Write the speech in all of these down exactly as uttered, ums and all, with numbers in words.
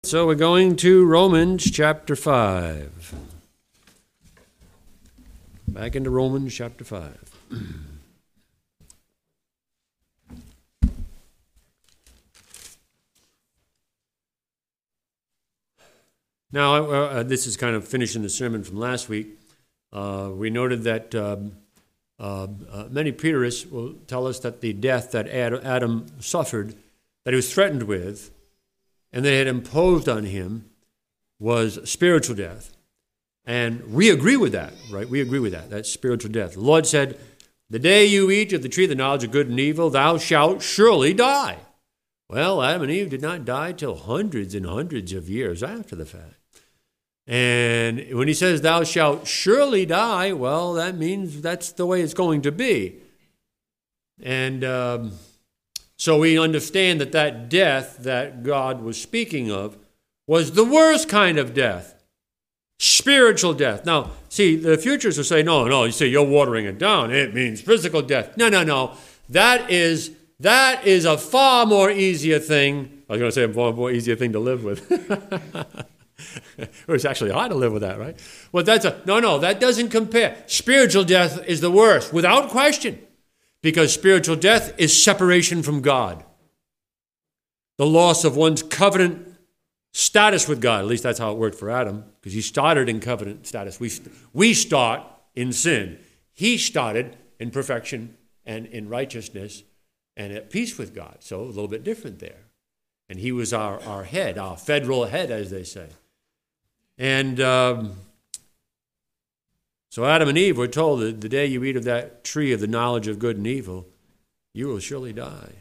so we're going to Romans chapter five. Back into Romans chapter five. Now, uh, this is kind of finishing the sermon from last week. Uh, we noted that um, uh, uh, many preterists will tell us that the death that Ad- Adam suffered, that he was threatened with, and they had imposed on him, was spiritual death. And we agree with that, right? We agree with that. That's spiritual death. The Lord said, "The day you eat of the tree of the knowledge of good and evil, thou shalt surely die." Well, Adam and Eve did not die till hundreds and hundreds of years after the fact. And when he says, "Thou shalt surely die," well, that means that's the way it's going to be. And um, so we understand that that death that God was speaking of was the worst kind of death. Spiritual death. Now, see, the futurists will say, no, no, you see, you're watering it down. It means physical death. No, no, no. That is that is a far more easier thing. I was going to say a far more easier thing to live with. It's actually hard to live with that, right? Well, that's a, no, no, that doesn't compare. Spiritual death is the worst, without question, because spiritual death is separation from God. The loss of one's covenant status with God. At least that's how it worked for Adam, because he started in covenant status. We, we start in sin. He started in perfection and in righteousness and at peace with God. So a little bit different there. And he was our, our head, our federal head, as they say. And um, so Adam and Eve were told that the day you eat of that tree of the knowledge of good and evil, you will surely die.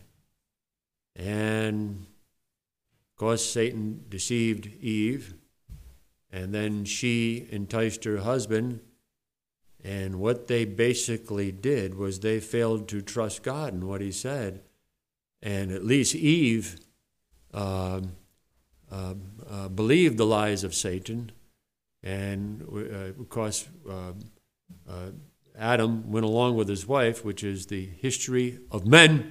And of course, Satan deceived Eve, and then she enticed her husband, and what they basically did was they failed to trust God in what he said. And at least Eve uh, uh, uh, believed the lies of Satan, and uh, of course, uh, uh, Adam went along with his wife, which is the history of men.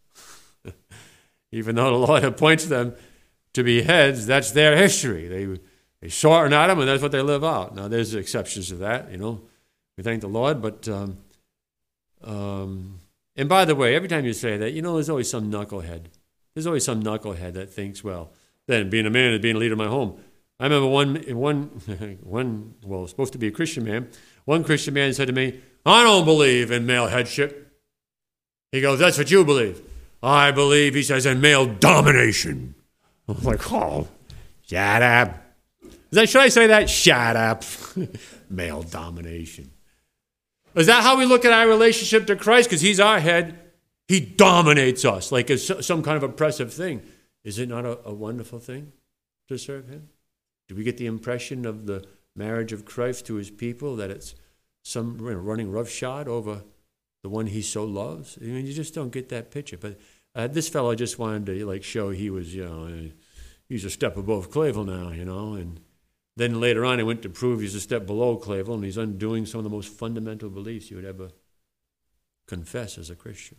Even though the Lord appoints them to be heads, that's their history. They they saw it in Adam, and that's what they live out. Now, there's exceptions to that, you know. We thank the Lord, but um, um, and by the way, every time you say that, you know, there's always some knucklehead. There's always some knucklehead that thinks, well, then being a man is being a leader of my home. I remember one one one well, supposed to be a Christian man. One Christian man said to me, "I don't believe in male headship." He goes, "That's what you believe." "I believe," he says, "in male domination." I'm like, oh, shut up. Is that, should I say that? Shut up. Male domination. Is that how we look at our relationship to Christ? Because he's our head. He dominates us like it's some kind of oppressive thing. Is it not a, a wonderful thing to serve him? Do we get the impression of the marriage of Christ to his people that it's some running roughshod over the one he so loves? I mean, you just don't get that picture. But Uh, this fellow just wanted to like show he was, you know, he's a step above Clavel now, you know. And then later on, he went to prove he's a step below Clavel, and he's undoing some of the most fundamental beliefs you would ever confess as a Christian.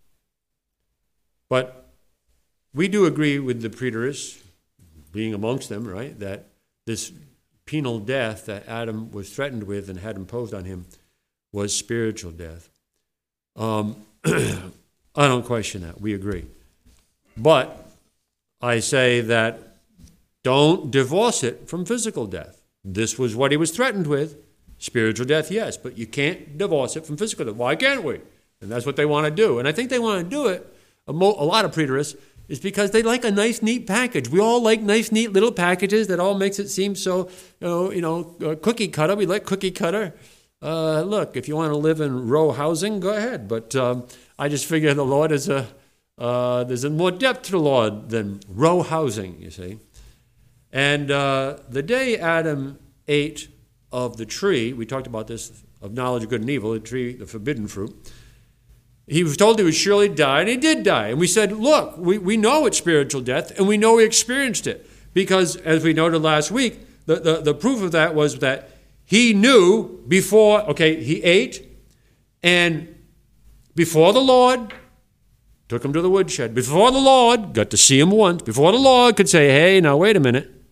But we do agree with the preterists, being amongst them, right, that this penal death that Adam was threatened with and had imposed on him was spiritual death. Um I don't question that. We agree. But I say that don't divorce it from physical death. This was what he was threatened with. Spiritual death, yes, but you can't divorce it from physical death. Why can't we? And that's what they want to do. And I think they want to do it, a, mo- a lot of preterists, is because they like a nice, neat package. We all like nice, neat little packages that all makes it seem so, you know, you know uh, cookie cutter. We like cookie cutter. Uh, look, if you want to live in row housing, go ahead. But um, I just figure the Lord is a, uh, there's a more depth to the Lord than row housing, you see. And uh, the day Adam ate of the tree, we talked about this, of knowledge of good and evil, the tree, the forbidden fruit, he was told he would surely die, and he did die. And we said, look, we, we know it's spiritual death, and we know he experienced it. Because, as we noted last week, the, the, the proof of that was that he knew before, okay, he ate, and before the Lord took him to the woodshed, before the Lord got to see him once, before the Lord could say, hey, now wait a minute,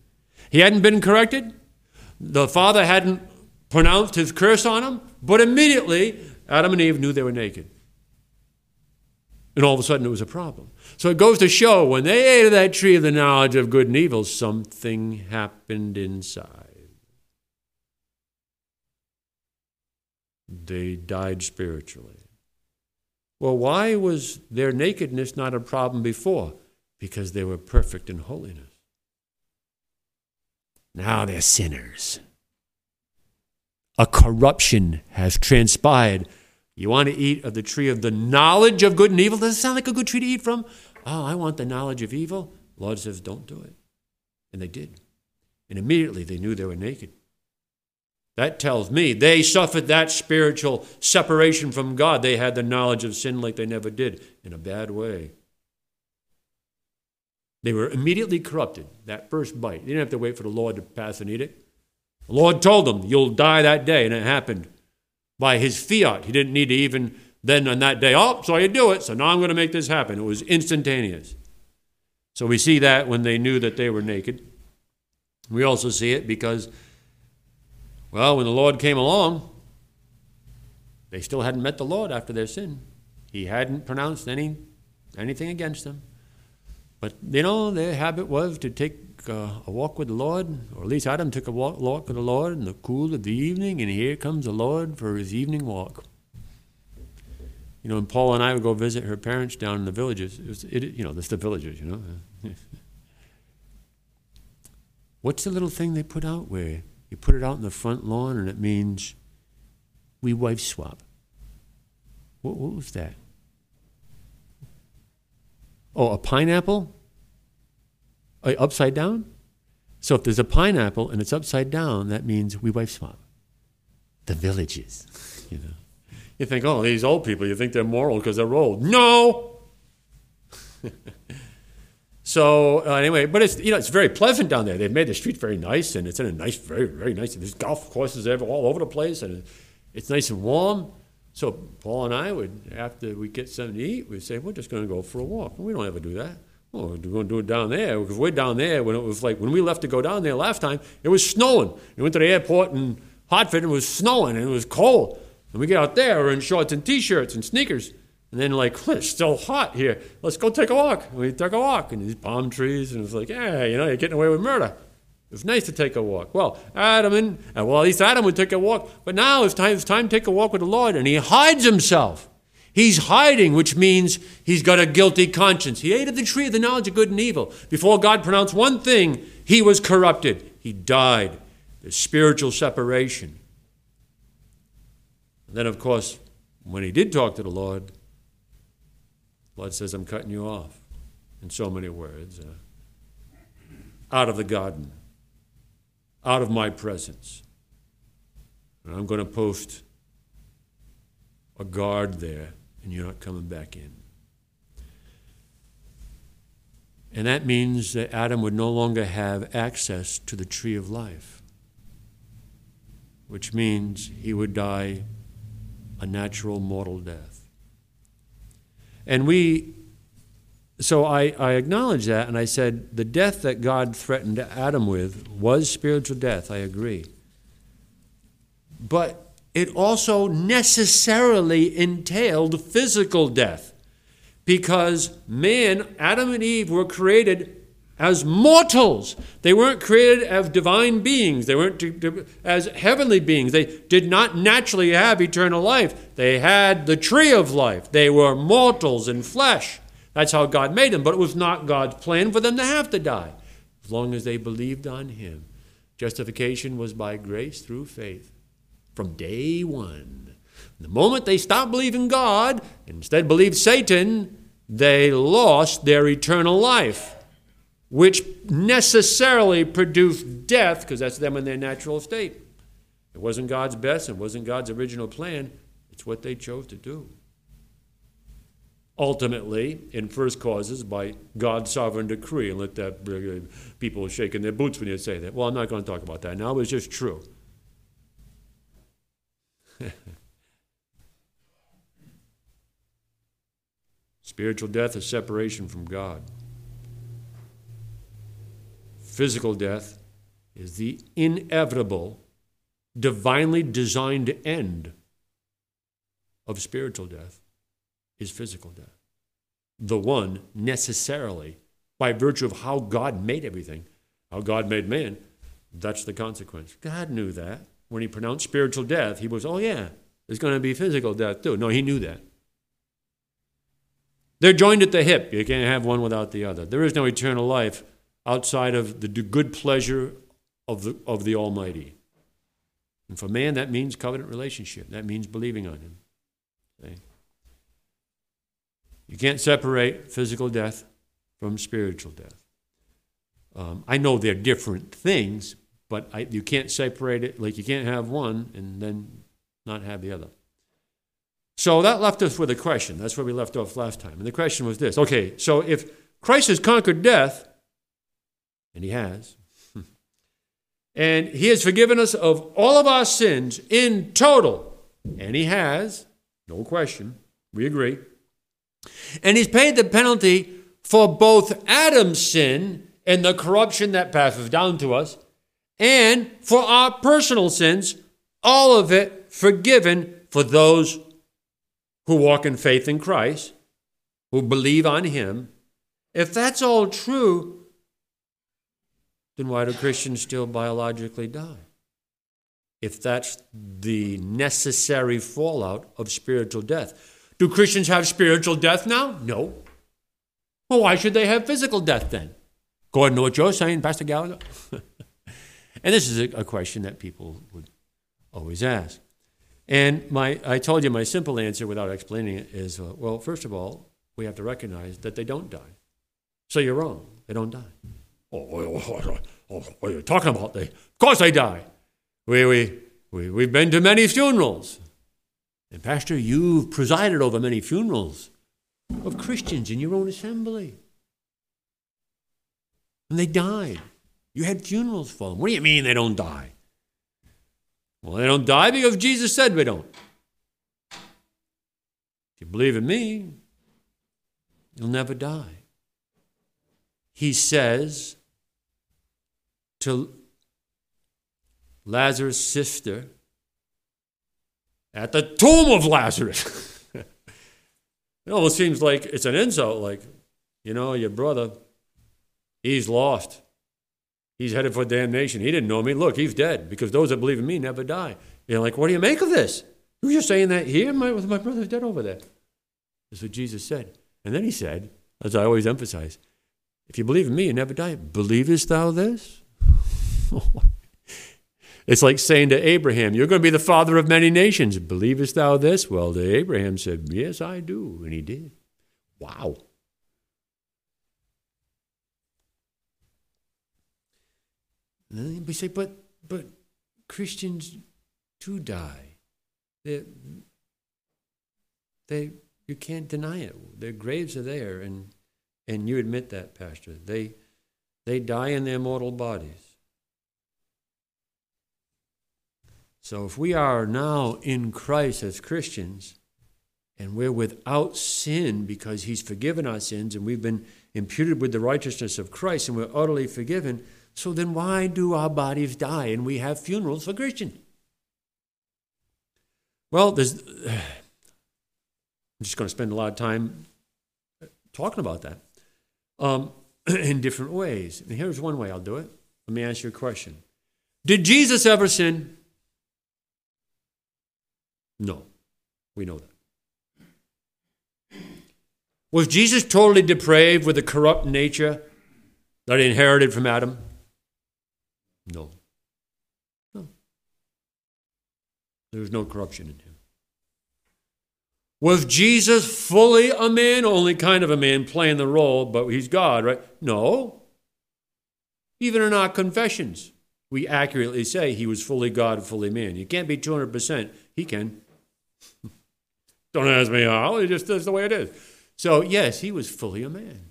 He hadn't been corrected. The Father hadn't pronounced his curse on him. But immediately, Adam and Eve knew they were naked. And all of a sudden, it was a problem. So it goes to show, when they ate of that tree of the knowledge of good and evil, something happened inside. They died spiritually. Well, why was their nakedness not a problem before? Because they were perfect in holiness. Now they're sinners. A corruption has transpired. You want to eat of the tree of the knowledge of good and evil? Does it sound like a good tree to eat from? Oh, I want the knowledge of evil. The Lord says, don't do it. And they did. And immediately they knew they were naked. That tells me they suffered that spiritual separation from God. They had the knowledge of sin like they never did, in a bad way. They were immediately corrupted, that first bite. They didn't have to wait for the Lord to pass an edict. The Lord told them, you'll die that day, and it happened by his fiat. He didn't need to even then on that day, oh, so you do it, so now I'm going to make this happen. It was instantaneous. So we see that when they knew that they were naked. We also see it because, well, when the Lord came along, they still hadn't met the Lord after their sin. He hadn't pronounced any anything against them. But, you know, their habit was to take uh, a walk with the Lord, or at least Adam took a walk, walk with the Lord in the cool of the evening, and here comes the Lord for his evening walk. You know, and Paul and I would go visit her parents down in the villages. It was, it, you know, that's the villages, you know. What's the little thing they put out where you put it out in the front lawn and it means we wife swap? What, what was that? Oh, a pineapple? Uh, upside down? So if there's a pineapple and it's upside down, that means we wife swap. The villages, you know. You think, oh, these old people, you think they're moral because they're old. No! So uh, anyway, but it's, you know, it's very pleasant down there. They've made the street very nice, and it's in a nice, very, very nice, there's golf courses all over the place, and it's nice and warm. So Paul and I would, after we get something to eat, we'd say, we're just going to go for a walk. And we don't ever do that. Oh, we're going to do it down there, because we're down there when it was like, when we left to go down there last time, it was snowing. We went to the airport in Hartford, and it was snowing, and it was cold. And we get out there, we're in shorts and T-shirts and sneakers. And then like, well, it's still hot here. Let's go take a walk. And we took a walk, and these palm trees, and it's like, yeah, you know, you're getting away with murder. It was nice to take a walk. Well, Adam and, well, at least Adam would take a walk. But now it's time, it's time to take a walk with the Lord, and he hides himself. He's hiding, which means he's got a guilty conscience. He ate of the tree of the knowledge of good and evil. Before God pronounced one thing, he was corrupted. He died. There's spiritual separation. And then, of course, when he did talk to the Lord, the Lord says, I'm cutting you off, in so many words, uh, out of the garden, out of my presence. And I'm going to post a guard there, and you're not coming back in. And that means that Adam would no longer have access to the tree of life, which means he would die a natural mortal death. And we, so I, I acknowledge that, and I said the death that God threatened Adam with was spiritual death, I agree. But it also necessarily entailed physical death, because man, Adam and Eve, were created as mortals. They weren't created as divine beings. They weren't as heavenly beings. They did not naturally have eternal life. They had the tree of life. They were mortals in flesh. That's how God made them. But it was not God's plan for them to have to die, as long as they believed on him. Justification was by grace through faith from day one. The moment they stopped believing God and instead believed Satan, they lost their eternal life, which necessarily produced death, because that's them in their natural state. It wasn't God's best. It wasn't God's original plan. It's what they chose to do. Ultimately, in first causes, by God's sovereign decree, and let that uh, people shaking their boots when you say that. Well, I'm not going to talk about that now, but it's just true. Spiritual death is separation from God. Physical death is the inevitable, divinely designed end of spiritual death is physical death. The one necessarily, by virtue of how God made everything, how God made man, that's the consequence. God knew that. When he pronounced spiritual death, he was, oh yeah, there's going to be physical death too. No, he knew that. They're joined at the hip. You can't have one without the other. There is no eternal life outside of the good pleasure of the, of the Almighty. And for man, that means covenant relationship. That means believing on him. See? You can't separate physical death from spiritual death. Um, I know they're different things, but I, you can't separate it. Like you can't have one and then not have the other. So that left us with a question. That's where we left off last time. And the question was this. Okay, so if Christ has conquered death, and he has, and he has forgiven us of all of our sins in total, and he has, no question, we agree, and he's paid the penalty for both Adam's sin and the corruption that passes down to us, and for our personal sins, all of it forgiven for those who walk in faith in Christ, who believe on him. If that's all true, then why do Christians still biologically die? If that's the necessary fallout of spiritual death. Do Christians have spiritual death now? No. Well, why should they have physical death then? According to what you're saying, Pastor Gallagher. And this is a, a question that people would always ask. And my, I told you my simple answer without explaining it is, uh, well, first of all, we have to recognize that they don't die. So you're wrong. They don't die. Oh, oh, oh, oh, what are you talking about? They, of course they die. We, we, we, we've been to many funerals. And Pastor, you've presided over many funerals of Christians in your own assembly. And they died. You had funerals for them. What do you mean they don't die? Well, they don't die because Jesus said we don't. If you believe in me, you'll never die. He says to Lazarus' sister at the tomb of Lazarus. It almost seems like it's an insult, like, you know, your brother, he's lost. He's headed for damnation. He didn't know me. Look, he's dead, because those that believe in me never die. You're like, what do you make of this? You're just saying that here? My, my brother's dead over there. That's what Jesus said. And then he said, as I always emphasize, if you believe in me, you never die. Believest thou this? It's like saying to Abraham, you're going to be the father of many nations. Believest thou this? Well, to Abraham said, yes, I do. And he did. Wow. And then we say, but but Christians do die. They, they you can't deny it. Their graves are there, and and you admit that, Pastor. They they die in their mortal bodies. So if we are now in Christ as Christians, and we're without sin because he's forgiven our sins, and we've been imputed with the righteousness of Christ, and we're utterly forgiven, so then why do our bodies die and we have funerals for Christians? Well, there's, I'm just going to spend a lot of time talking about that um, in different ways. And here's one way I'll do it. Let me ask you a question. Did Jesus ever sin? No. We know that. Was Jesus totally depraved with a corrupt nature that he inherited from Adam? No. No. There was no corruption in him. Was Jesus fully a man? Only kind of a man playing the role, but he's God, right? No. Even in our confessions, we accurately say he was fully God and fully man. You can't be two hundred percent. He can. Don't ask me how. It just is the way it is. So, yes, he was fully a man.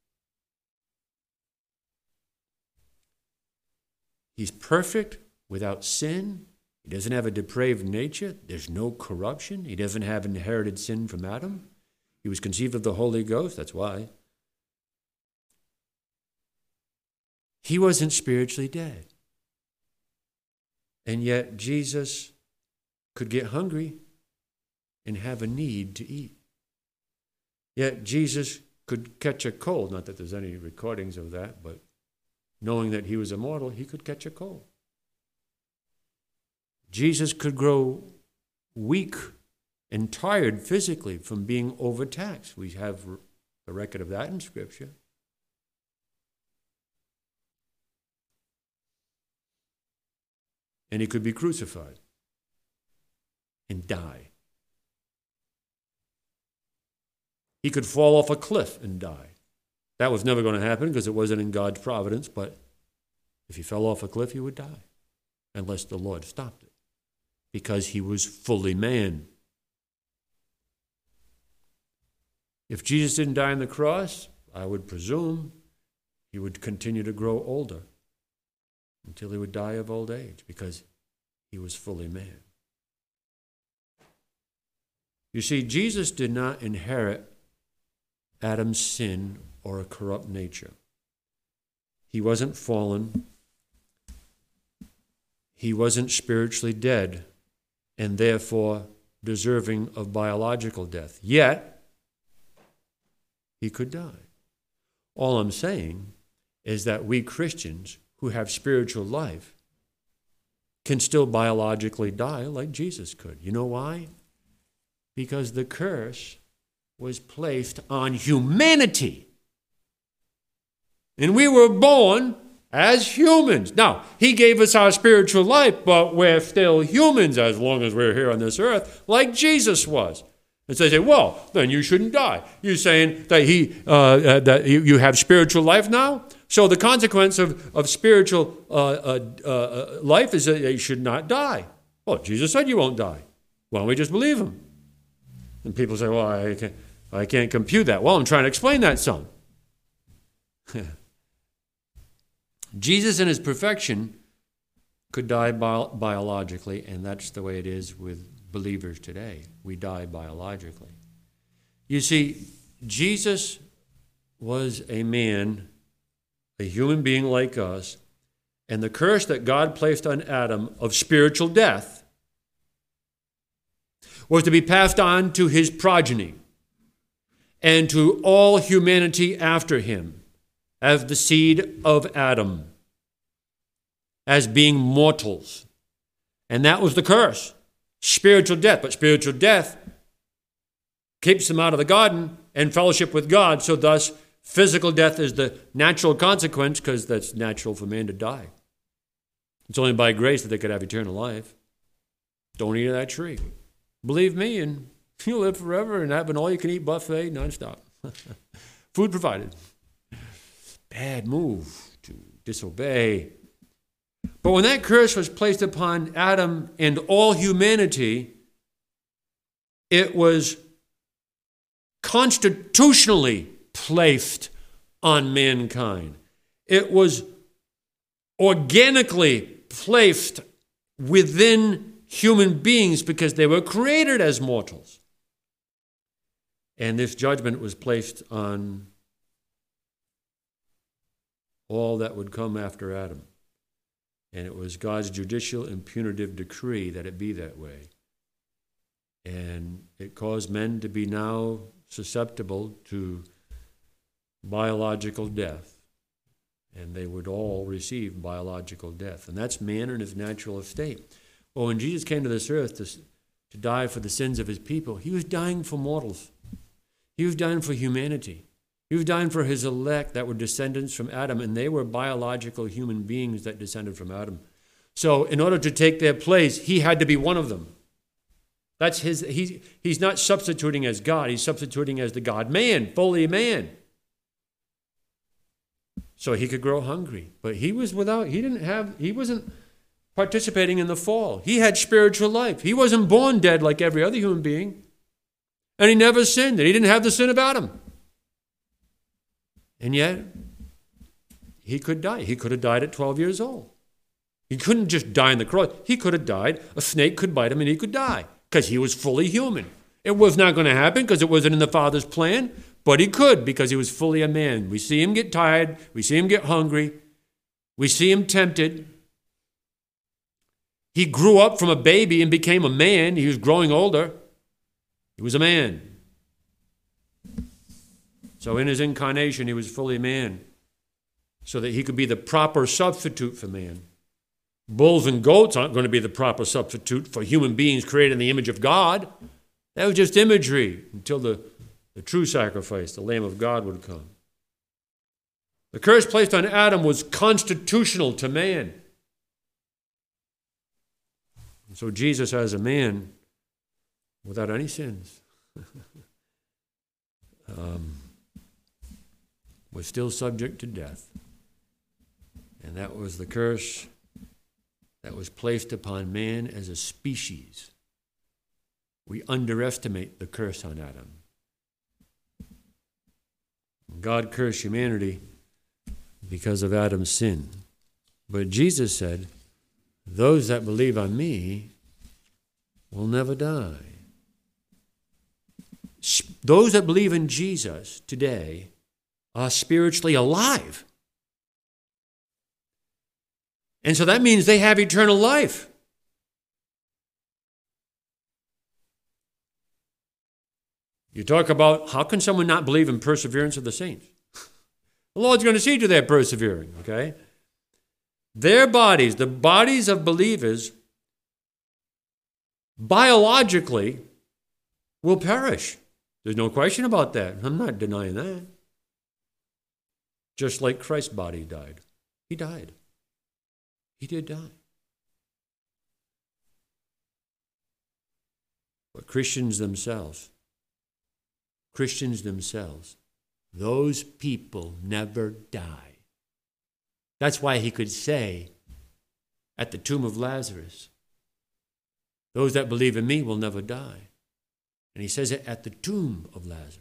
He's perfect, without sin. He doesn't have a depraved nature. There's no corruption. He doesn't have inherited sin from Adam. He was conceived of the Holy Ghost. That's why. He wasn't spiritually dead. And yet Jesus could get hungry and have a need to eat. Yet Jesus could catch a cold. Not that there's any recordings of that, but knowing that he was immortal, he could catch a cold. Jesus could grow weak and tired physically from being overtaxed. We have a record of that in Scripture. And he could be crucified and die. He could fall off a cliff and die. That was never going to happen because it wasn't in God's providence, but if he fell off a cliff, he would die unless the Lord stopped it because he was fully man. If Jesus didn't die on the cross, I would presume he would continue to grow older until he would die of old age because he was fully man. You see, Jesus did not inherit Adam's sin or a corrupt nature. He wasn't fallen. He wasn't spiritually dead and therefore deserving of biological death. Yet, he could die. All I'm saying is that we Christians who have spiritual life can still biologically die like Jesus could. You know why? Because the curse was placed on humanity. And we were born as humans. Now, he gave us our spiritual life, but we're still humans as long as we're here on this earth, like Jesus was. And so they say, well, then you shouldn't die. You're saying that he uh, uh, that you, you have spiritual life now? So the consequence of, of spiritual uh, uh, uh, life is that you should not die. Well, Jesus said you won't die. Why don't we just believe him? And people say, well, I can't, I can't compute that. Well, I'm trying to explain that some. Jesus in his perfection could die bio- biologically, and that's the way it is with believers today. We die biologically. You see, Jesus was a man, a human being like us, and the curse that God placed on Adam of spiritual death was to be passed on to his progeny and to all humanity after him as the seed of Adam, as being mortals. And that was the curse. Spiritual death, but spiritual death keeps them out of the garden and fellowship with God, so thus physical death is the natural consequence because that's natural for man to die. It's only by grace that they could have eternal life. Don't eat of that tree. Believe me, and you'll live forever and have an all-you-can-eat buffet nonstop. Food provided. Bad move to disobey. But when that curse was placed upon Adam and all humanity, it was constitutionally placed on mankind. It was organically placed within human beings because they were created as mortals. And this judgment was placed on all that would come after Adam. And it was God's judicial and punitive decree that it be that way. And it caused men to be now susceptible to biological death. And they would all receive biological death. And that's man in his natural estate. Well, when Jesus came to this earth to, to die for the sins of his people, he was dying for mortals. He was dying for humanity. He was dying for his elect that were descendants from Adam, and they were biological human beings that descended from Adam. So in order to take their place, he had to be one of them. That's his. He, he's not substituting as God. He's substituting as the God-man, fully man. So he could grow hungry. But he was without, he didn't have, he wasn't participating in the fall. He had spiritual life. He wasn't born dead like every other human being. And he never sinned. And he didn't have the sin of Adam. And yet, he could die. He could have died at twelve years old. He couldn't just die on the cross. He could have died. A snake could bite him and he could die because he was fully human. It was not going to happen because it wasn't in the Father's plan, but he could because he was fully a man. We see him get tired. We see him get hungry. We see him tempted. He grew up from a baby and became a man. He was growing older. He was a man. So in his incarnation, he was fully man, so that he could be the proper substitute for man. Bulls and goats aren't going to be the proper substitute for human beings created in the image of God. That was just imagery until the, the true sacrifice, the Lamb of God, would come. The curse placed on Adam was constitutional to man. And so Jesus, as a man, without any sins, um, was still subject to death. And that was the curse that was placed upon man as a species. We underestimate the curse on Adam. God cursed humanity because of Adam's sin. But Jesus said, those that believe on me will never die. Those that believe in Jesus today are spiritually alive. And so that means they have eternal life. You talk about how can someone not believe in perseverance of the saints? The Lord's going to see to their persevering, okay? Their bodies, the bodies of believers, biologically will perish. There's no question about that. I'm not denying that. Just like Christ's body died. He died. He did die. But Christians themselves, Christians themselves, those people never die. That's why he could say at the tomb of Lazarus, those that believe in me will never die. And he says it at the tomb of Lazarus.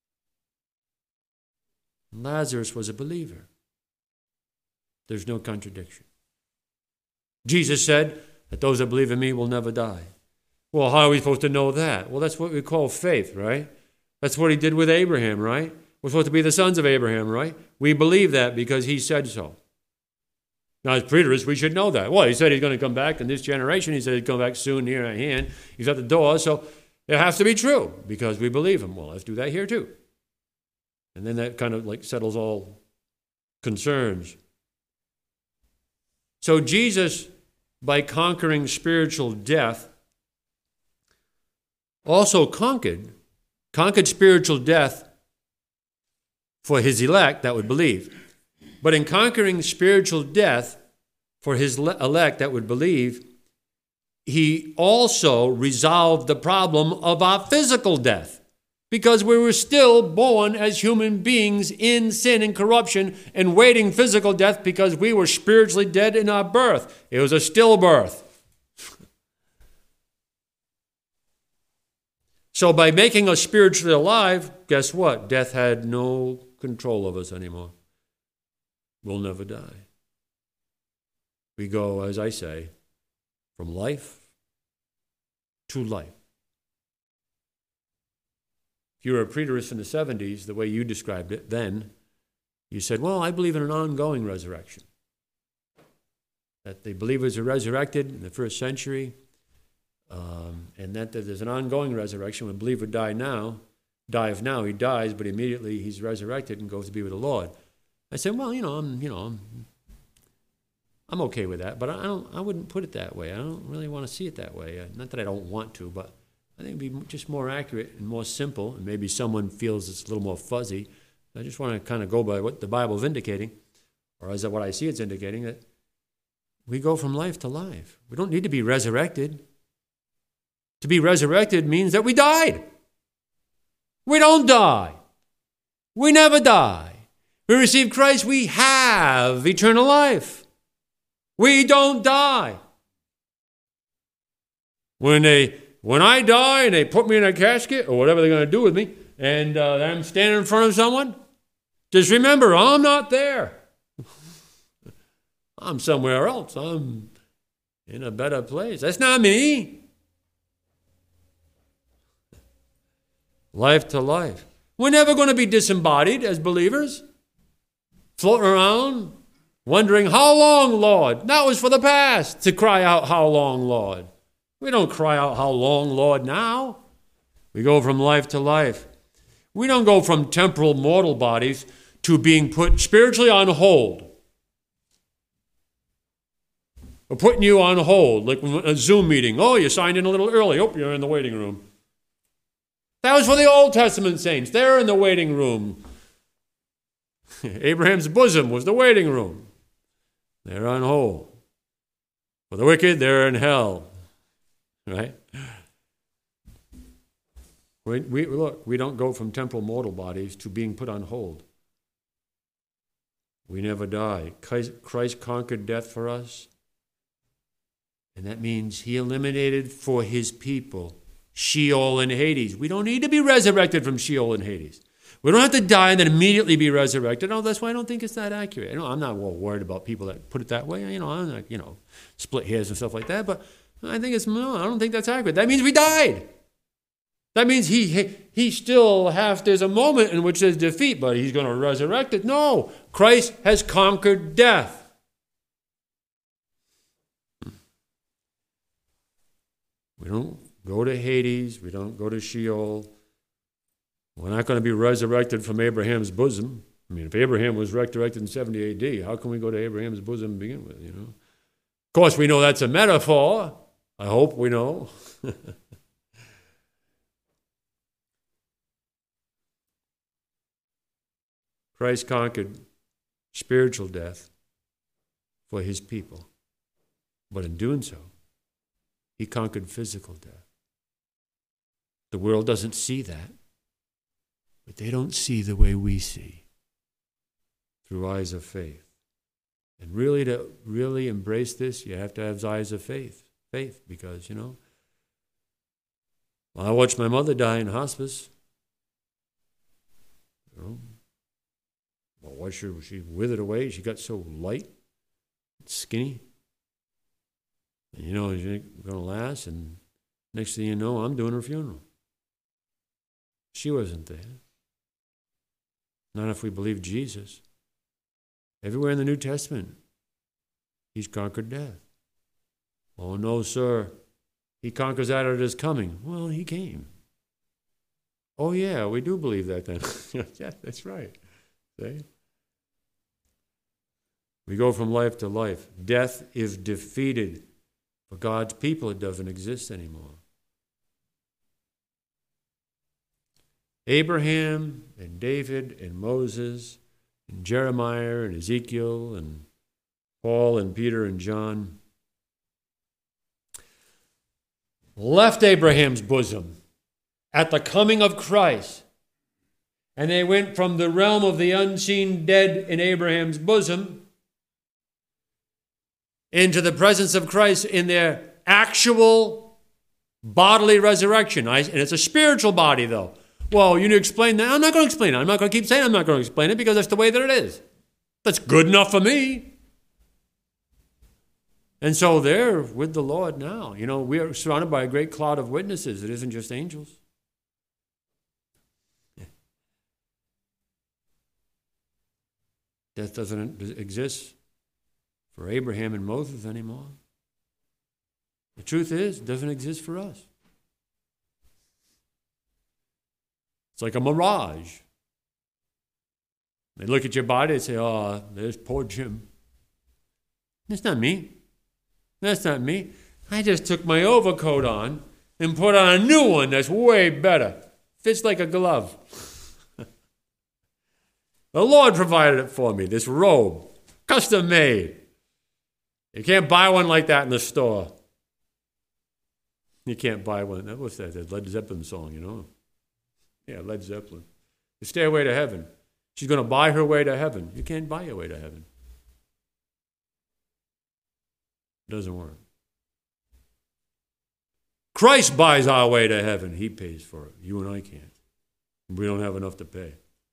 Lazarus was a believer. There's no contradiction. Jesus said that those that believe in me will never die. Well, how are we supposed to know that? Well, that's what we call faith, right? That's what he did with Abraham, right? We're supposed to be the sons of Abraham, right? We believe that because he said so. Now, as preterists, we should know that. Well, he said he's going to come back in this generation. He said he'd come back soon, near at hand. He's at the door, so it has to be true because we believe him. Well, let's do that here too. And then that kind of like settles all concerns. So Jesus, by conquering spiritual death, also conquered, conquered spiritual death for his elect that would believe. But in conquering spiritual death for his elect that would believe, he also resolved the problem of our physical death. Because we were still born as human beings in sin and corruption and waiting physical death because we were spiritually dead in our birth. It was a stillbirth. So by making us spiritually alive, guess what? Death had no control of us anymore. We'll never die. We go, as I say, from life to life. If you were a preterist in the seventies, the way you described it then, you said, well, I believe in an ongoing resurrection. That the believers are resurrected in the first century, um, and that there's an ongoing resurrection. When a believer die now, dies now, he dies, but immediately he's resurrected and goes to be with the Lord. I said, well, you know, I'm, you know, I'm, I'm okay with that, but I don't, I wouldn't put it that way. I don't really want to see it that way. Not that I don't want to, but I think it'd be just more accurate and more simple, and maybe someone feels it's a little more fuzzy. I just want to kind of go by what the Bible is indicating, or is that what I see it's indicating, that we go from life to life. We don't need to be resurrected. To be resurrected means that we died. We don't die. We never die. We receive Christ, we have eternal life. We don't die. When they When I die and they put me in a casket or whatever they're going to do with me, and uh, I'm standing in front of someone, just remember, I'm not there. I'm somewhere else. I'm in a better place. That's not me. Life to life. We're never going to be disembodied as believers, floating around wondering, how long, Lord? That was for the past, to cry out, how long, Lord? We don't cry out, how long, Lord, now. We go from life to life. We don't go from temporal mortal bodies to being put spiritually on hold. We're putting you on hold, like a Zoom meeting. Oh, you signed in a little early. Oh, you're in the waiting room. That was for the Old Testament saints. They're in the waiting room. Abraham's bosom was the waiting room. They're on hold. For the wicked, they're in hell. Right? We, we, look, we don't go from temporal mortal bodies to being put on hold. We never die. Christ conquered death for us. And that means he eliminated for his people Sheol and Hades. We don't need to be resurrected from Sheol and Hades. We don't have to die and then immediately be resurrected. No, that's why I don't think it's that accurate. You know, I'm not well worried about people that put it that way. You know, I'm not, you know, split hairs and stuff like that. But I think it's, no, I don't think that's accurate. That means we died. That means he, he, he still has, there's a moment in which there's defeat, but he's going to resurrect it. No, Christ has conquered death. We don't go to Hades. We don't go to Sheol. We're not going to be resurrected from Abraham's bosom. I mean, if Abraham was resurrected in seventy A D, how can we go to Abraham's bosom to begin with, you know? Of course, we know that's a metaphor. I hope we know. Christ conquered spiritual death for his people. But in doing so, he conquered physical death. The world doesn't see that, but they don't see the way we see, through eyes of faith. And really, to really embrace this, you have to have eyes of faith. Faith, because, you know, I watched my mother die in hospice. You know, well, why should she withered away? She got so light, skinny. And you know, it ain't going to last. And next thing you know, I'm doing her funeral. She wasn't there. Not if we believe Jesus. Everywhere in the New Testament, he's conquered death. Oh, no, sir. He conquers that at his coming. Well, he came. Oh, yeah, we do believe that then. Yeah, that's right. See? We go from life to life. Death is defeated. For God's people, it doesn't exist anymore. Abraham and David and Moses and Jeremiah and Ezekiel and Paul and Peter and John left Abraham's bosom at the coming of Christ. And they went from the realm of the unseen dead in Abraham's bosom into the presence of Christ in their actual bodily resurrection. And it's a spiritual body, though. Well, you need to explain that. I'm not going to explain it. I'm not going to keep saying I'm not going to explain it because that's the way that it is. That's good enough for me. And so they're with the Lord now. You know, we are surrounded by a great cloud of witnesses. It isn't just angels. Death doesn't exist for Abraham and Moses anymore. The truth is, it doesn't exist for us. It's like a mirage. They look at your body and say, oh, there's poor Jim. That's not me. That's not me. I just took my overcoat on and put on a new one that's way better. Fits like a glove. The Lord provided it for me, this robe, custom made. You can't buy one like that in the store. You can't buy one. What's that? That Led Zeppelin song, you know? Yeah, Led Zeppelin. The Stairway to Heaven. She's going to buy her way to heaven. You can't buy your way to heaven. It doesn't work. Christ buys our way to heaven. He pays for it. You and I can't. We don't have enough to pay.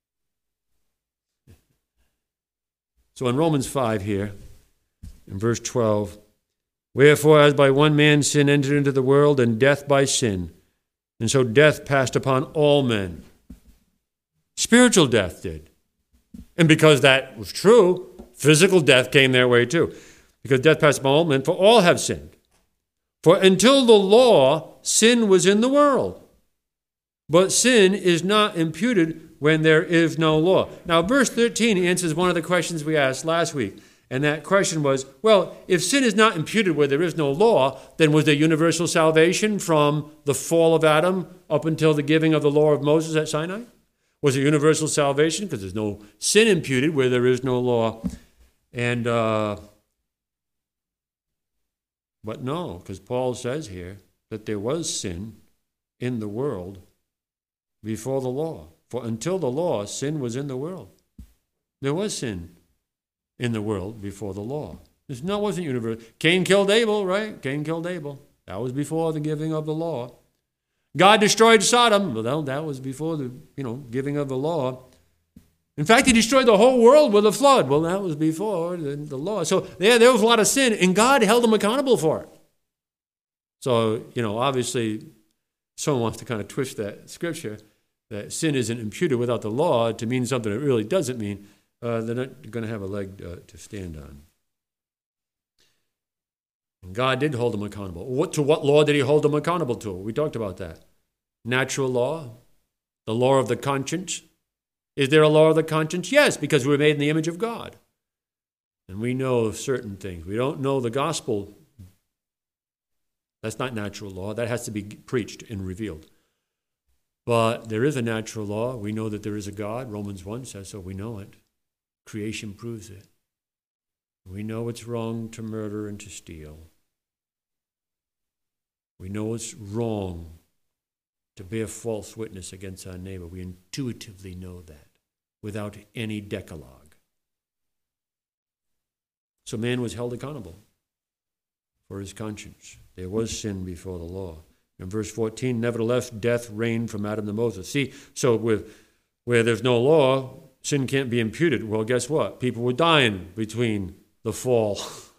So in Romans five here, in verse twelve, wherefore as by one man sin entered into the world, and death by sin, and so death passed upon all men. Spiritual death did. And because that was true, physical death came their way too. Because death passed upon all men, for all have sinned. For until the law, sin was in the world. But sin is not imputed when there is no law. Now, verse thirteen answers one of the questions we asked last week. And that question was, well, if sin is not imputed where there is no law, then was there universal salvation from the fall of Adam up until the giving of the law of Moses at Sinai? Was it universal salvation? Because there's no sin imputed where there is no law. And, uh, but no, because Paul says here that there was sin in the world before the law. For until the law, sin was in the world. There was sin in the world before the law. This no wasn't universal. Cain killed Abel, right? Cain killed Abel. That was before the giving of the law. God destroyed Sodom. Well, that was before the you know giving of the law. In fact, he destroyed the whole world with a flood. Well, that was before the, the law. So yeah, there was a lot of sin, and God held them accountable for it. So, you know, obviously, someone wants to kind of twist that scripture, that sin isn't imputed without the law, to mean something it really doesn't mean. Uh, they're not going to have a leg uh, to stand on. And God did hold them accountable. What, to what law did he hold them accountable to? We talked about that. Natural law, the law of the conscience. Is there a law of the conscience? Yes, because we were made in the image of God. And we know certain things. We don't know the gospel. That's not natural law. That has to be preached and revealed. But there is a natural law. We know that there is a God. Romans one says so. We know it. Creation proves it. We know it's wrong to murder and to steal. We know it's wrong to bear false witness against our neighbor. We intuitively know that without any decalogue. So man was held accountable for his conscience. There was sin before the law. In verse fourteen, nevertheless, death reigned from Adam to Moses. See, so with, where there's no law, sin can't be imputed. Well, guess what? People were dying between the fall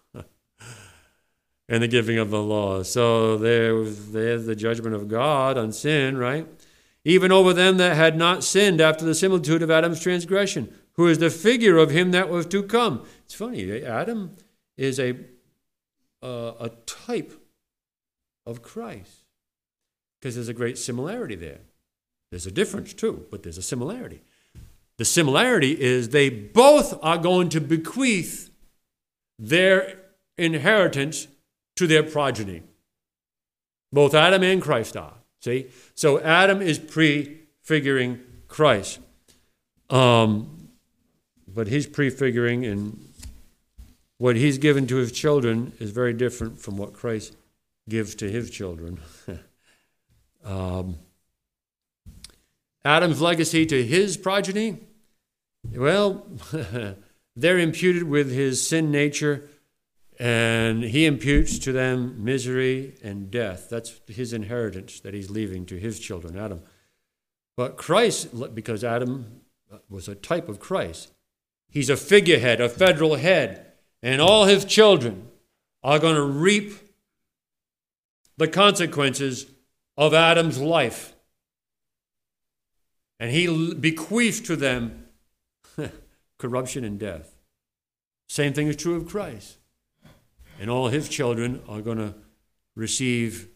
and the giving of the law. So there was, there's the judgment of God on sin, right? Even over them that had not sinned after the similitude of Adam's transgression, who is the figure of him that was to come. It's funny, Adam is a, uh, a type of Christ, because there's a great similarity there. There's a difference too, but there's a similarity. The similarity is they both are going to bequeath their inheritance to their progeny. Both Adam and Christ are. See? So Adam is prefiguring Christ. Um, but he's prefiguring, and what he's given to his children is very different from what Christ gives to his children. um, Adam's legacy to his progeny, well, they're imputed with his sin nature, and he imputes to them misery and death. That's his inheritance that he's leaving to his children, Adam. But Christ, because Adam was a type of Christ, he's a figurehead, a federal head, and all his children are going to reap the consequences of Adam's life. And he bequeathed to them corruption and death. Same thing is true of Christ. And all his children are going to receive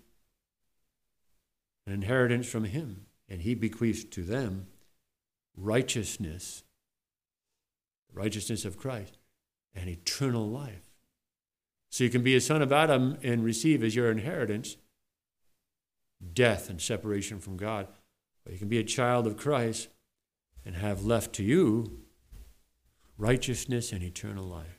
an inheritance from him. And he bequeaths to them righteousness, righteousness of Christ, and eternal life. So you can be a son of Adam and receive as your inheritance death and separation from God. Or you can be a child of Christ and have left to you righteousness and eternal life.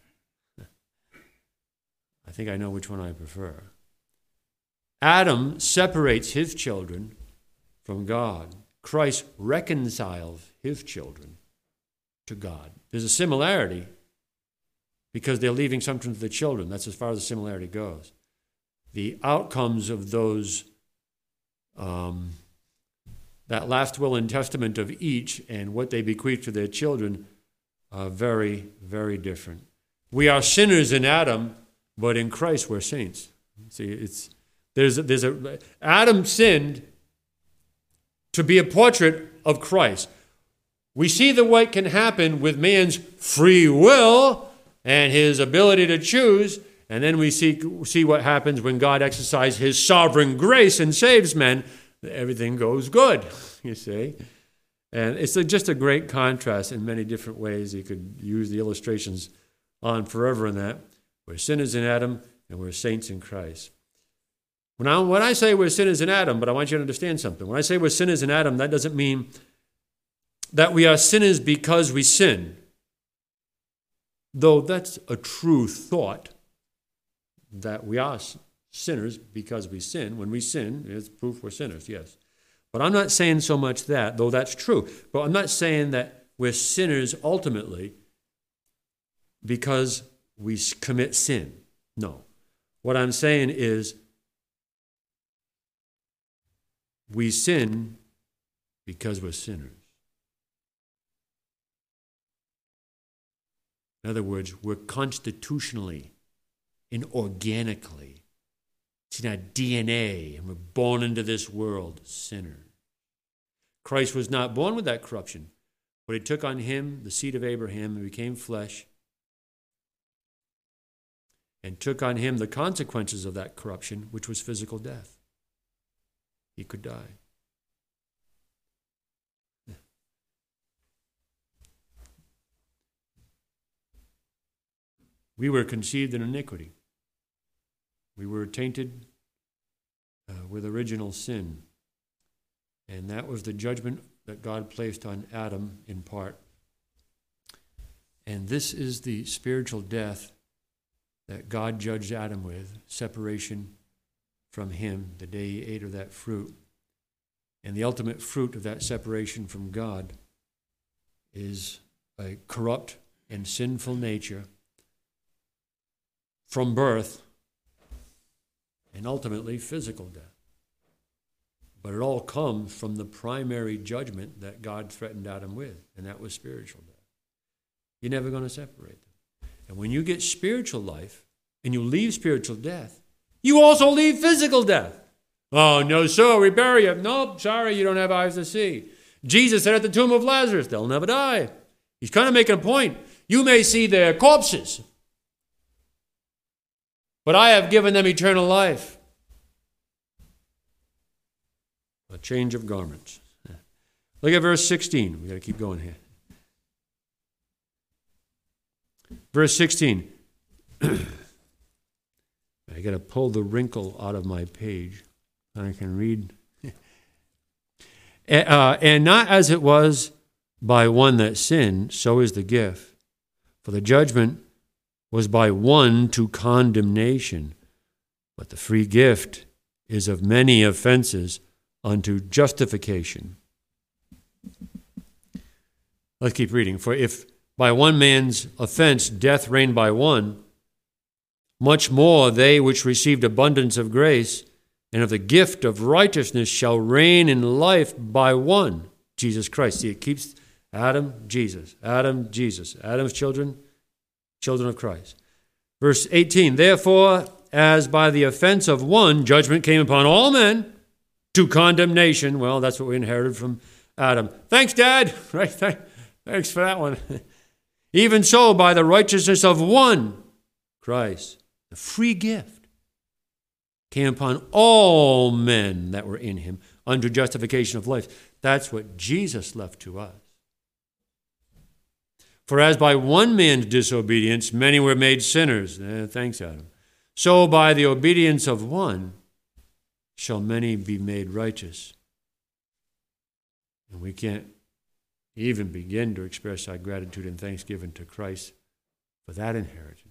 I think I know which one I prefer. Adam separates his children from God. Christ reconciles his children to God. There's a similarity because they're leaving something to the children. That's as far as the similarity goes. The outcomes of those, um, that last will and testament of each and what they bequeath to their children are very, very different. We are sinners in Adam, but in Christ we're saints. See, it's there's there's a Adam sinned to be a portrait of Christ. We see that what can happen with man's free will, and his ability to choose. And then we see, see what happens when God exercises his sovereign grace and saves men. Everything goes good, you see. And it's a, just a great contrast in many different ways. You could use the illustrations on forever in that. We're sinners in Adam, and we're saints in Christ. When I, when I say we're sinners in Adam, but I want you to understand something. When I say we're sinners in Adam, that doesn't mean that we are sinners because we sin. Though that's a true thought, that we are sinners because we sin. When we sin, it's proof we're sinners, yes. But I'm not saying so much that, though that's true. But I'm not saying that we're sinners ultimately because we commit sin. No. What I'm saying is we sin because we're sinners. In other words, we're constitutionally and organically, it's in our D N A, and we're born into this world sinners. Christ was not born with that corruption, but he took on him the seed of Abraham and became flesh, and took on him the consequences of that corruption, which was physical death. He could die. We were conceived in iniquity. We were tainted uh, with original sin. And that was the judgment that God placed on Adam in part. And this is the spiritual death that God judged Adam with, separation from him the day he ate of that fruit. And the ultimate fruit of that separation from God is a corrupt and sinful nature from birth, and ultimately physical death. But it all comes from the primary judgment that God threatened Adam with, and that was spiritual death. You're never going to separate them. And when you get spiritual life, and you leave spiritual death, you also leave physical death. Oh, no, sir, we bury you. Nope, sorry, you don't have eyes to see. Jesus said at the tomb of Lazarus, they'll never die. He's kind of making a point. You may see their corpses, but I have given them eternal life. A change of garments. Look at verse sixteen. We've got to keep going here. Verse sixteen. I got to pull the wrinkle out of my page. I can read. uh, and not as it was by one that sinned, so is the gift. For the judgment was by one to condemnation, but the free gift is of many offenses unto justification. Let's keep reading. For if by one man's offense death reigned by one, much more they which received abundance of grace and of the gift of righteousness shall reign in life by one, Jesus Christ. See, it keeps Adam, Jesus, Adam, Jesus, Adam's children, children of Christ. Verse eighteen, therefore, as by the offense of one, judgment came upon all men to condemnation. Well, that's what we inherited from Adam. Thanks, Dad. Right? Thanks for that one. Even so, by the righteousness of one, Christ, the free gift, came upon all men that were in him unto justification of life. That's what Jesus left to us. For as by one man's disobedience many were made sinners, eh, thanks, Adam, so by the obedience of one shall many be made righteous. And we can't even begin to express our gratitude and thanksgiving to Christ for that inheritance.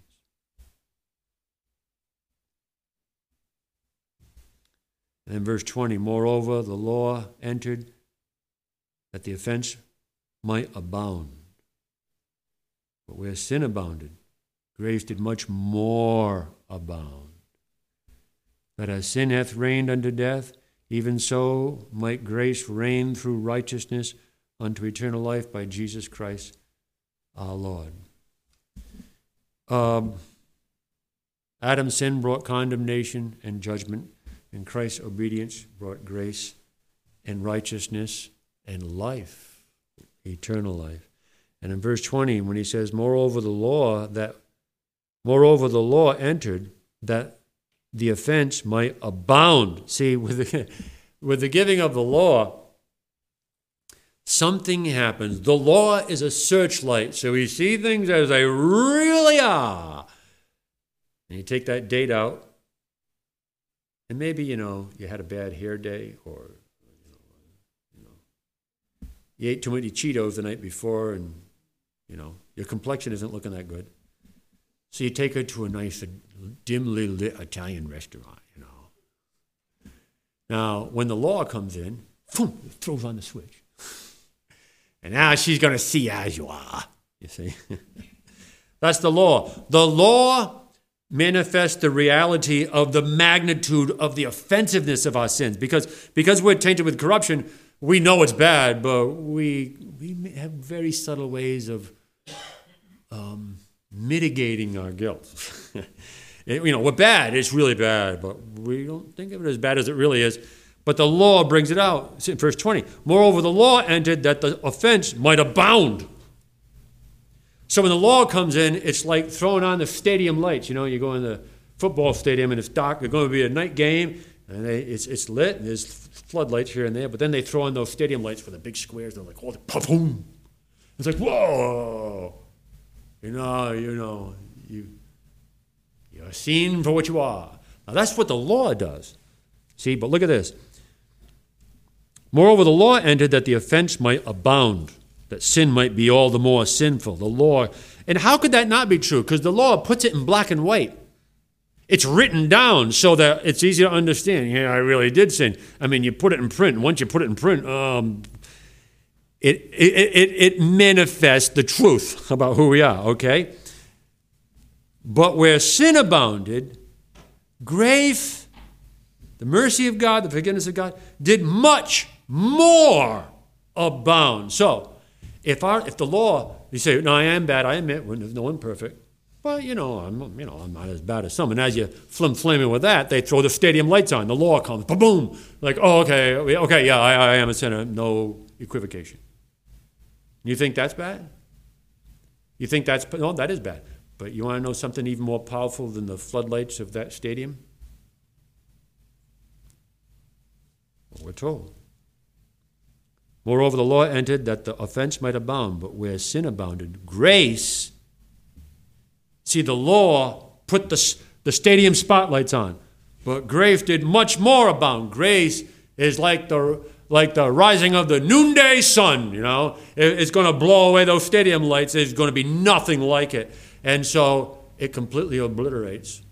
And then verse twenty, moreover, the law entered that the offense might abound. But where sin abounded, grace did much more abound. That as sin hath reigned unto death, even so might grace reign through righteousness unto eternal life by Jesus Christ our Lord. Um, Adam's sin brought condemnation and judgment, and Christ's obedience brought grace and righteousness and life, eternal life. And in verse twenty, when he says, moreover, the law that Moreover, the law entered that the offense might abound. See, with the, with the giving of the law, something happens. The law is a searchlight, so we see things as they really are. And you take that date out, and maybe, you know, you had a bad hair day, or, you know, you know, you ate too many Cheetos the night before, and, you know, your complexion isn't looking that good. So you take her to a nice, dimly lit Italian restaurant, you know. Now, when the law comes in, boom, it throws on the switch. And now she's going to see you as you are, you see. That's the law. The law manifests the reality of the magnitude of the offensiveness of our sins. Because, because we're tainted with corruption, we know it's bad, but we, we have very subtle ways of um, mitigating our guilt. You know, we're bad, it's really bad, but we don't think of it as bad as it really is. But the law brings it out. It's in verse twenty. Moreover, the law entered that the offense might abound. So when the law comes in, it's like throwing on the stadium lights. You know, you go in the football stadium and it's dark. There's going to be a night game, and they, it's, it's lit, and there's floodlights here and there. But then they throw on those stadium lights for the big squares. They're like, oh, boom. It's like, whoa. You know, you know, you, you're seen for what you are. Now, that's what the law does. See, but look at this. Moreover, the law entered that the offense might abound, that sin might be all the more sinful. The law, and how could that not be true? Because the law puts it in black and white. It's written down so that it's easy to understand. Yeah, I really did sin. I mean, you put it in print. And once you put it in print, um, it, it, it, it manifests the truth about who we are, okay? But where sin abounded, grace, the mercy of God, the forgiveness of God, did much more abound. So, if our if the law, you say, no, I am bad, I admit, when there's no one perfect. Well, you know, I'm you know I'm not as bad as some. And as you flim flaming with that, they throw the stadium lights on. The law comes, boom, boom. Like, oh, okay, okay, yeah, I, I am a sinner. No equivocation. You think that's bad? You think that's no, that is bad. But you want to know something even more powerful than the floodlights of that stadium? Well, we're told. Moreover, the law entered that the offense might abound, but where sin abounded, grace. See, the law put the, the stadium spotlights on, but grace did much more abound. Grace is like the like the rising of the noonday sun, you know. It, it's going to blow away those stadium lights. There's going to be nothing like it. And so it completely obliterates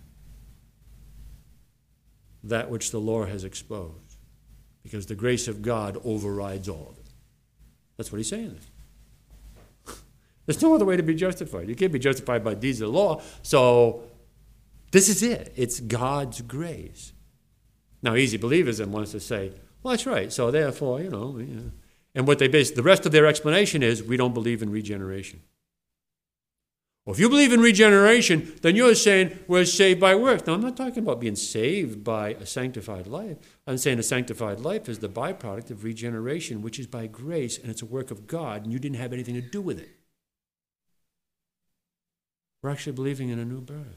that which the law has exposed. Because the grace of God overrides all of it. That's what he's saying there. There's no other way to be justified. You can't be justified by deeds of the law. So this is it. It's God's grace. Now, easy believers then wants to say, well, that's right. So therefore, you know. Yeah. And what they base, the rest of their explanation is, we don't believe in regeneration. Well, if you believe in regeneration, then you're saying we're saved by works. Now, I'm not talking about being saved by a sanctified life. I'm saying a sanctified life is the byproduct of regeneration, which is by grace, and it's a work of God, and you didn't have anything to do with it. We're actually believing in a new birth.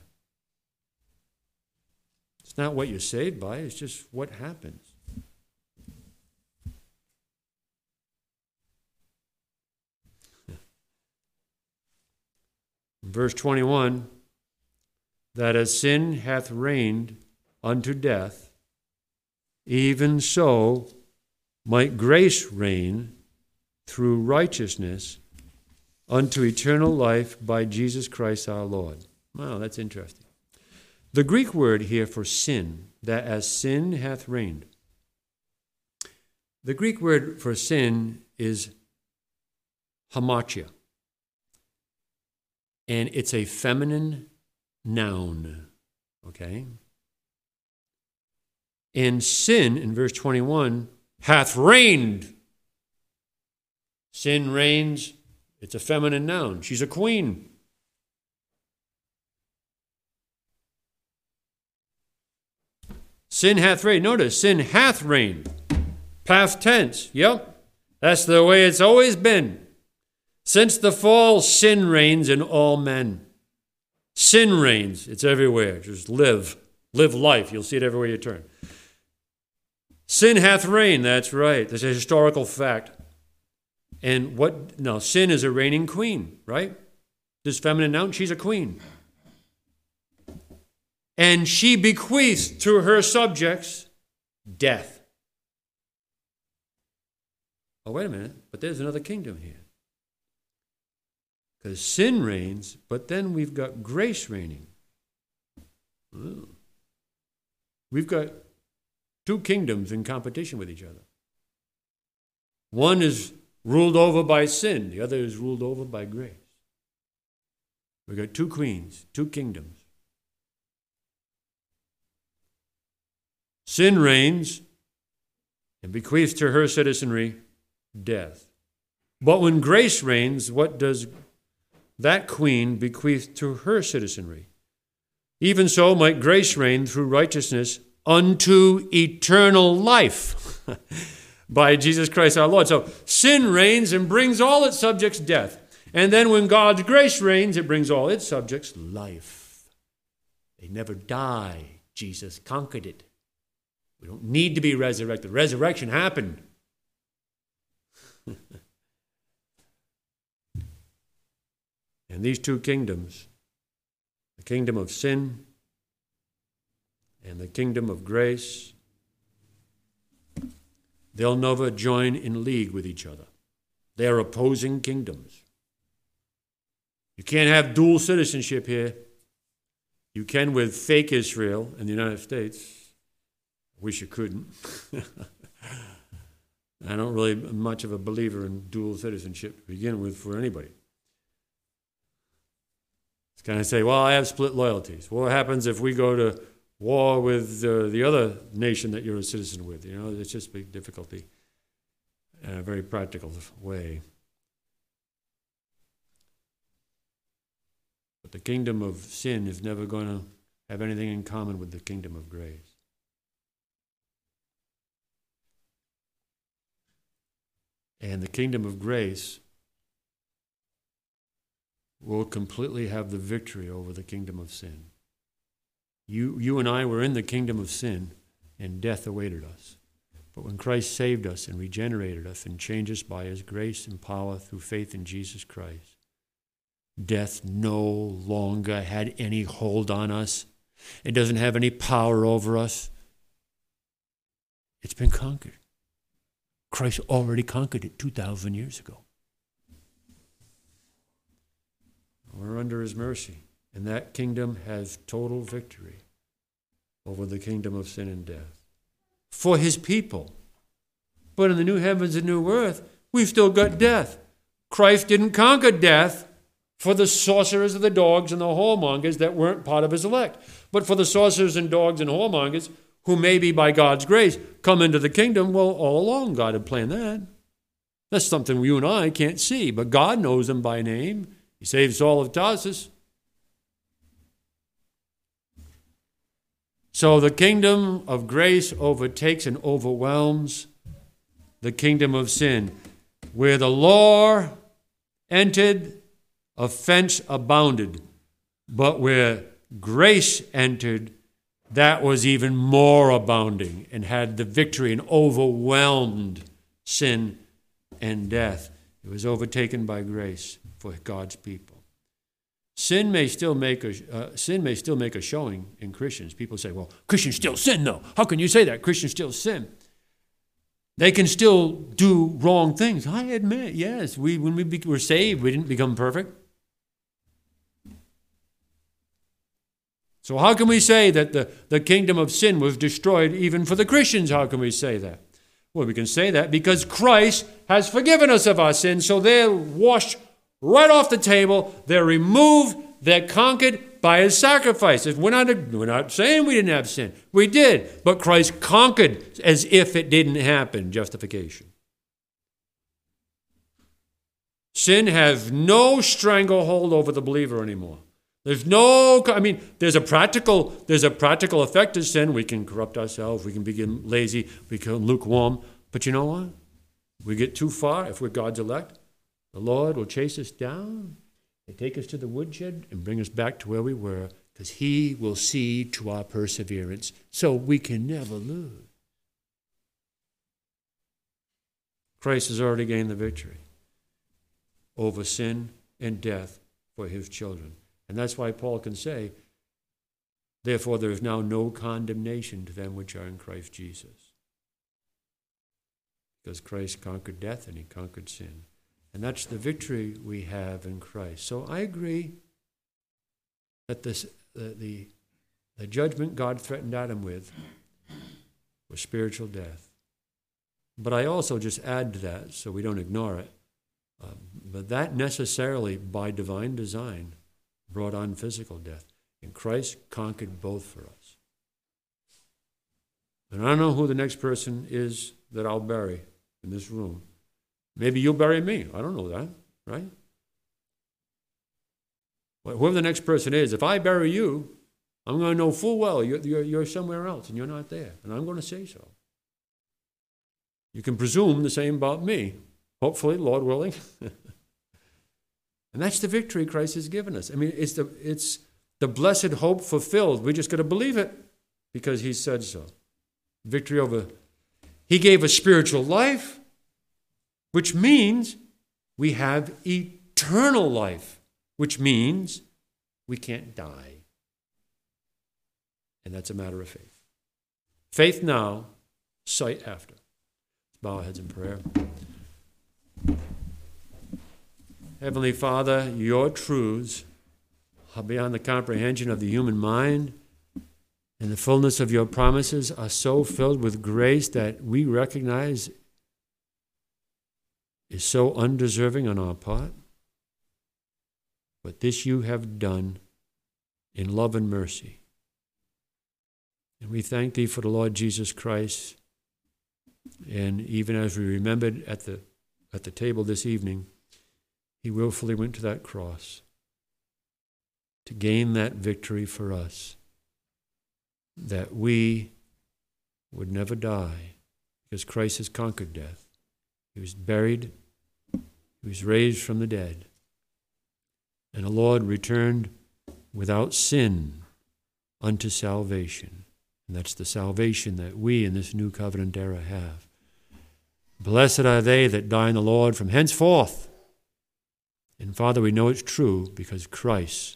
It's not what you're saved by, it's just what happens. Verse twenty-one, that as sin hath reigned unto death, even so might grace reign through righteousness unto eternal life by Jesus Christ our Lord. Wow, that's interesting. The Greek word here for sin, that as sin hath reigned, the Greek word for sin is hamartia. And it's a feminine noun, okay? And sin, in verse twenty-one, hath reigned. Sin reigns, it's a feminine noun. She's a queen. Sin hath reigned. Notice, sin hath reigned. Past tense, yep. That's the way it's always been. Since the fall, sin reigns in all men. Sin reigns. It's everywhere. Just live. Live life. You'll see it everywhere you turn. Sin hath reigned. That's right. That's a historical fact. And what? No, sin is a reigning queen, right? This feminine noun, she's a queen. And she bequeaths to her subjects death. Oh, wait a minute. But there's another kingdom here. Because sin reigns, but then we've got grace reigning. Ooh. We've got two kingdoms in competition with each other. One is ruled over by sin. The other is ruled over by grace. We've got two queens, two kingdoms. Sin reigns and bequeaths to her citizenry death. But when grace reigns, what does that queen bequeath to her citizenry? Even so might grace reign through righteousness unto eternal life by Jesus Christ our Lord. So sin reigns and brings all its subjects death. And then when God's grace reigns, it brings all its subjects life. They never die. Jesus conquered it. We don't need to be resurrected. Resurrection happened. And these two kingdoms, the kingdom of sin and the kingdom of grace, they'll never join in league with each other. They're opposing kingdoms. You can't have dual citizenship here. You can with fake Israel in the United States. Wish you couldn't. I don't really much of a believer in dual citizenship to begin with for anybody. It's kind of say, well, I have split loyalties. What happens if we go to war with uh, the other nation that you're a citizen with? You know, it's just a big difficulty in a very practical way. But the kingdom of sin is never going to have anything in common with the kingdom of grace. And the kingdom of grace will completely have the victory over the kingdom of sin. You, you and I were in the kingdom of sin, and death awaited us. But when Christ saved us and regenerated us and changed us by his grace and power through faith in Jesus Christ, death no longer had any hold on us. It doesn't have any power over us. It's been conquered. Christ already conquered it two thousand years ago. We're under his mercy, and that kingdom has total victory over the kingdom of sin and death for his people. But in the new heavens and new earth, we've still got death. Christ didn't conquer death for the sorcerers and the dogs and the whoremongers that weren't part of his elect. But for the sorcerers and dogs and whoremongers who maybe by God's grace come into the kingdom, well, all along God had planned that. That's something you and I can't see, but God knows them by name. He saved Saul of Tarsus. So the kingdom of grace overtakes and overwhelms the kingdom of sin. Where the law entered, offense abounded. But where grace entered, that was even more abounding and had the victory and overwhelmed sin and death. It was overtaken by grace for God's people. Sin may still make a uh, sin may still make a showing in Christians. People say, "Well, Christians still sin, though. How can you say that? Christians still sin." They can still do wrong things. I admit, yes, we when we be, were saved, we didn't become perfect. So how can we say that the, the kingdom of sin was destroyed even for the Christians? How can we say that? Well, we can say that because Christ has forgiven us of our sins, so they're washed right off the table. They're removed. They're conquered by his sacrifice. If we're not, we're not saying we didn't have sin. We did. But Christ conquered as if it didn't happen. Justification. Sin has no stranglehold over the believer anymore. There's no, I mean, there's a practical, there's a practical effect of sin. We can corrupt ourselves. We can become lazy. We can lukewarm. But you know what? We get too far if we're God's elect. The Lord will chase us down. They take us to the woodshed and bring us back to where we were, because he will see to our perseverance, so we can never lose. Christ has already gained the victory over sin and death for his children. And that's why Paul can say, therefore there is now no condemnation to them which are in Christ Jesus. Because Christ conquered death and he conquered sin. And that's the victory we have in Christ. So I agree that this, the, the, the judgment God threatened Adam with was spiritual death. But I also just add to that, so we don't ignore it, uh, but that necessarily, by divine design, brought on physical death. And Christ conquered both for us. And I don't know who the next person is that I'll bury in this room. Maybe you'll bury me. I don't know that, right? Well, whoever the next person is, if I bury you, I'm going to know full well you're, you're, you're somewhere else and you're not there. And I'm going to say so. You can presume the same about me, hopefully, Lord willing. And that's the victory Christ has given us. I mean, it's the, it's the blessed hope fulfilled. We just got to believe it because he said so. Victory over. He gave us spiritual life, which means we have eternal life, which means we can't die. And that's a matter of faith. Faith now, sight after. Let's bow our heads in prayer. Heavenly Father, your truths are beyond the comprehension of the human mind, and the fullness of your promises are so filled with grace that we recognize is so undeserving on our part. But this you have done in love and mercy. And we thank thee for the Lord Jesus Christ. And even as we remembered at the at the table this evening, he willfully went to that cross to gain that victory for us, that we would never die, because Christ has conquered death. He was buried, he was raised from the dead, and the Lord returned without sin unto salvation. And that's the salvation that we in this new covenant era have. Blessed are they that die in the Lord from henceforth. And Father, we know it's true because Christ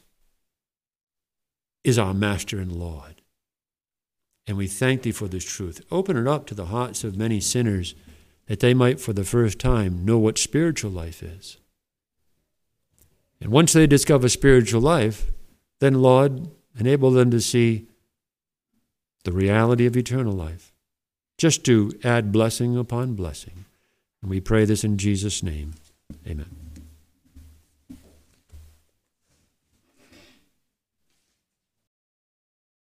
is our Master and Lord. And we thank thee for this truth. Open it up to the hearts of many sinners that they might for the first time know what spiritual life is. And once they discover spiritual life, then, Lord, enable them to see the reality of eternal life, just to add blessing upon blessing. And we pray this in Jesus' name. Amen.